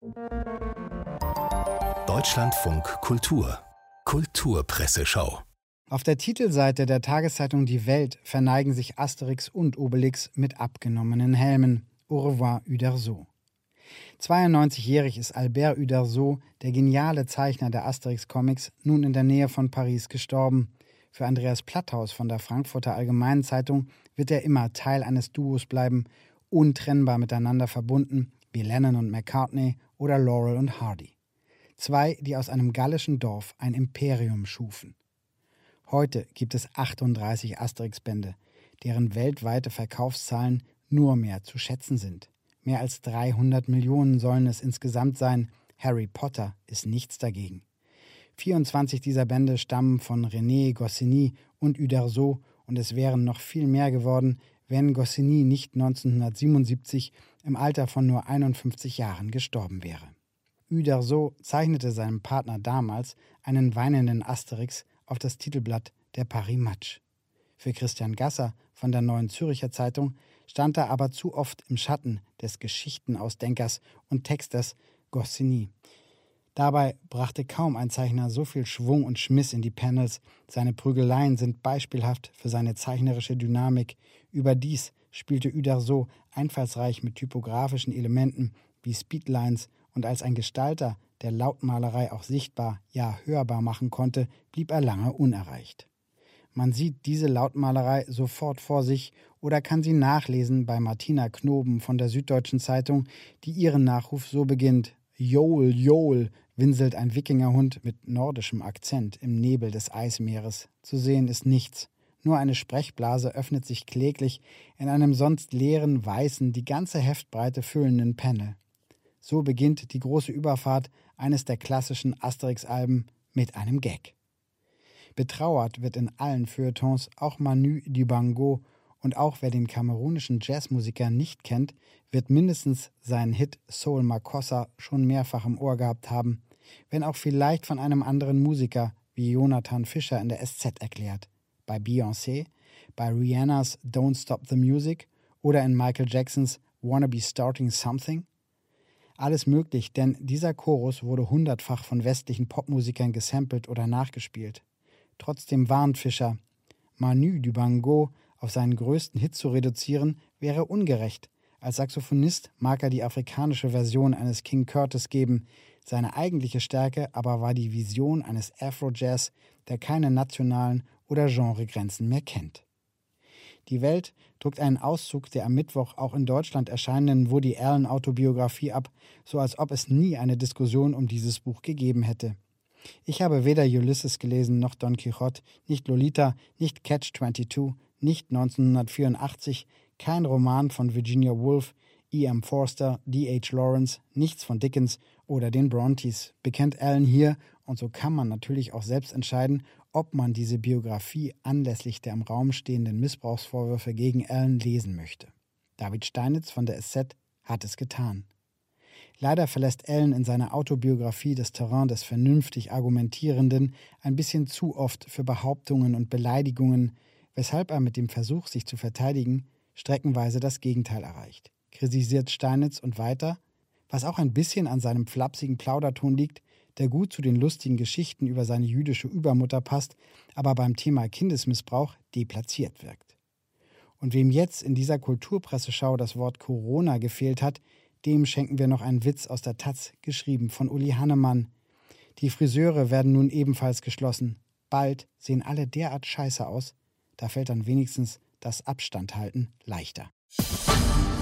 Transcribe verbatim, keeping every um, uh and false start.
Deutschlandfunk Kultur Kulturpresseschau. Auf der Titelseite der Tageszeitung Die Welt verneigen sich Asterix und Obelix mit abgenommenen Helmen. Au revoir, Uderzo. zweiundneunzigjährig ist Albert Uderzo, der geniale Zeichner der Asterix-Comics, nun in der Nähe von Paris gestorben. Für Andreas Platthaus von der Frankfurter Allgemeinen Zeitung wird er immer Teil eines Duos bleiben, untrennbar miteinander verbunden, wie Lennon und McCartney oder Laurel und Hardy. Zwei, die aus einem gallischen Dorf ein Imperium schufen. Heute gibt es achtunddreißig Asterix-Bände, deren weltweite Verkaufszahlen nur mehr zu schätzen sind. Mehr als dreihundert Millionen sollen es insgesamt sein. Harry Potter ist nichts dagegen. vierundzwanzig dieser Bände stammen von René Goscinny und Uderzo und es wären noch viel mehr geworden, wenn Goscinny nicht neunzehnhundertsiebenundsiebzig im Alter von nur einundfünfzig Jahren gestorben wäre. Uderzo zeichnete seinem Partner damals einen weinenden Asterix auf das Titelblatt der Paris Match. Für Christian Gasser von der Neuen Zürcher Zeitung stand er aber zu oft im Schatten des Geschichtenausdenkers und Texters Goscinny. Dabei brachte kaum ein Zeichner so viel Schwung und Schmiss in die Panels. Seine Prügeleien sind beispielhaft für seine zeichnerische Dynamik. Überdies spielte Uderzo einfallsreich mit typografischen Elementen wie Speedlines und als ein Gestalter, der Lautmalerei auch sichtbar, ja hörbar machen konnte, blieb er lange unerreicht. Man sieht diese Lautmalerei sofort vor sich oder kann sie nachlesen bei Martina Knoben von der Süddeutschen Zeitung, die ihren Nachruf so beginnt: Jol, Jol, winselt ein Wikingerhund mit nordischem Akzent im Nebel des Eismeeres. Zu sehen ist nichts. Nur eine Sprechblase öffnet sich kläglich in einem sonst leeren, weißen, die ganze Heftbreite füllenden Panel. So beginnt die große Überfahrt eines der klassischen Asterix-Alben mit einem Gag. Betrauert wird in allen Feuilletons auch Manu Dibango, und auch wer den kamerunischen Jazzmusiker nicht kennt, wird mindestens seinen Hit Soul Makossa schon mehrfach im Ohr gehabt haben, wenn auch vielleicht von einem anderen Musiker wie Jonathan Fischer in der S Z erklärt. Bei Beyoncé, bei Rihannas Don't Stop the Music oder in Michael Jacksons Wanna Be Starting Something? Alles möglich, denn dieser Chorus wurde hundertfach von westlichen Popmusikern gesampelt oder nachgespielt. Trotzdem warnt Fischer, Manu Dibango auf seinen größten Hit zu reduzieren, wäre ungerecht. Als Saxophonist mag er die afrikanische Version eines King Curtis geben. Seine eigentliche Stärke aber war die Vision eines Afro-Jazz, der keine nationalen oder Genregrenzen mehr kennt. Die Welt druckt einen Auszug der am Mittwoch auch in Deutschland erscheinenden Woody Allen-Autobiografie ab, so als ob es nie eine Diskussion um dieses Buch gegeben hätte. Ich habe weder Ulysses gelesen noch Don Quixote, nicht Lolita, nicht Catch zweiundzwanzig, nicht neunzehnhundertvierundachtzig, kein Roman von Virginia Woolf, E M Forster, D H Lawrence, nichts von Dickens oder den Brontes, bekennt Allen hier, und so kann man natürlich auch selbst entscheiden, ob man diese Biografie anlässlich der im Raum stehenden Missbrauchsvorwürfe gegen Allen lesen möchte. David Steinitz von der S Z hat es getan. Leider verlässt Allen in seiner Autobiografie das Terrain des vernünftig Argumentierenden ein bisschen zu oft für Behauptungen und Beleidigungen, weshalb er mit dem Versuch, sich zu verteidigen, streckenweise das Gegenteil erreicht. Kritisiert Steinitz und weiter, was auch ein bisschen an seinem flapsigen Plauderton liegt, der gut zu den lustigen Geschichten über seine jüdische Übermutter passt, aber beim Thema Kindesmissbrauch deplatziert wirkt. Und wem jetzt in dieser Kulturpresseschau das Wort Corona gefehlt hat, dem schenken wir noch einen Witz aus der Taz, geschrieben von Uli Hannemann. Die Friseure werden nun ebenfalls geschlossen. Bald sehen alle derart scheiße aus, da fällt dann wenigstens das Abstandhalten leichter.